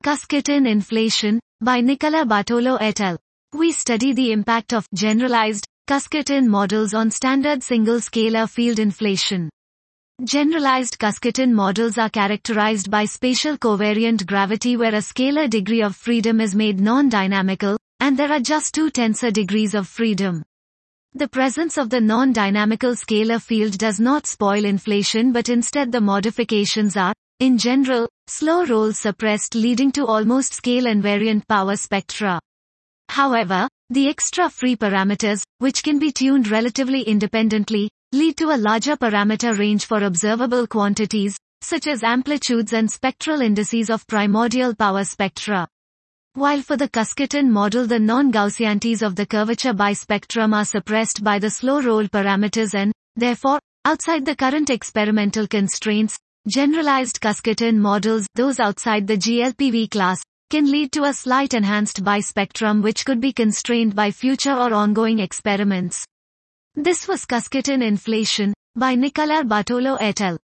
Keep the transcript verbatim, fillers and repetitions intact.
Cuscuton inflation, by Nicola Bartolo et al. We study the impact of generalized Cuscuton models on standard single scalar field inflation. Generalized Cuscuton models are characterized by spatial covariant gravity where a scalar degree of freedom is made non-dynamical, and there are just two tensor degrees of freedom. The presence of the non-dynamical scalar field does not spoil inflation, but instead the modifications are, in general, slow roll suppressed, leading to almost scale invariant power spectra. However, the extra free parameters, which can be tuned relatively independently, lead to a larger parameter range for observable quantities, such as amplitudes and spectral indices of primordial power spectra. While for the Cuscuton model the non-Gaussianities of the curvature bispectrum are suppressed by the slow roll parameters and, therefore, outside the current experimental constraints, generalized Cuscuton models, those outside the G L P V class, can lead to a slight enhanced bispectrum which could be constrained by future or ongoing experiments. This was Cuscuton inflation, by Nicola Bartolo et al.